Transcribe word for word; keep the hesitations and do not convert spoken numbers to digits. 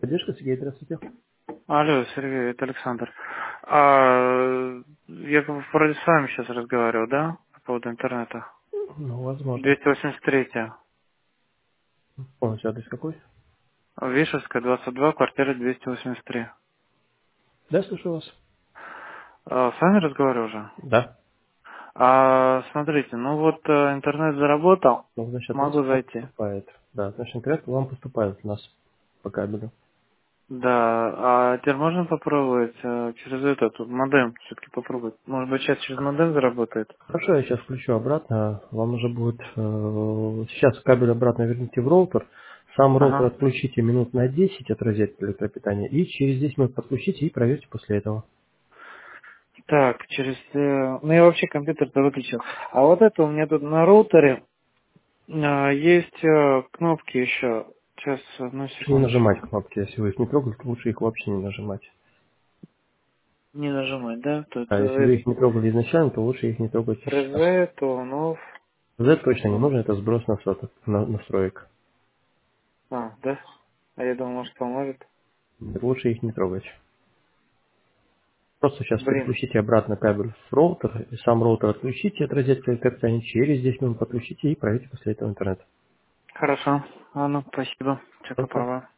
Поддержка, Сергей, здравствуйте. Алло, Сергей, это Александр. А, я как бы вроде с вами сейчас разговаривал, да? По поводу интернета. Ну, возможно. двести восемьдесят три. Полностью адрес какой? Вишевская, двадцать два, квартира двести восемьдесят три. Да, слушаю вас. А, с вами разговаривал уже? Да. А, смотрите, ну вот э, интернет заработал, Ну, значит, от нас могу к вам зайти. поступает. Да, значит, интернет к вам поступает у нас по кабелю. Да, а теперь можно попробовать э, через этот модем все-таки попробовать? Может быть, сейчас через модем заработает? Хорошо, я сейчас включу обратно. Вам нужно будет... э, сейчас кабель обратно верните в роутер. Сам роутер Ага. отключите минут на десять от розетки электропитания. И через десять минут подключите и проверьте после этого. Так, через... э, ну, я вообще компьютер-то выключил. А вот это у меня тут на роутере а, есть э, кнопки еще. Сейчас, одну Лучше не нажимать секундочку. кнопки. Если вы их не трогали, то лучше их вообще не нажимать. Не нажимать, да? Тут А если э, вы их не трогали изначально, то лучше их не трогать и сейчас. reset, on, off. Z точно не нужно, это сброс настройок. на- настроек. А, да? А я думал, может, поможет. Лучше их не трогать. Просто сейчас Блин. переключите обратно кабель в роутер, и сам роутер отключите от розетки электропитания, через десять минут подключите и проверьте после этого интернет. Хорошо. А ну, спасибо. Чека Только права.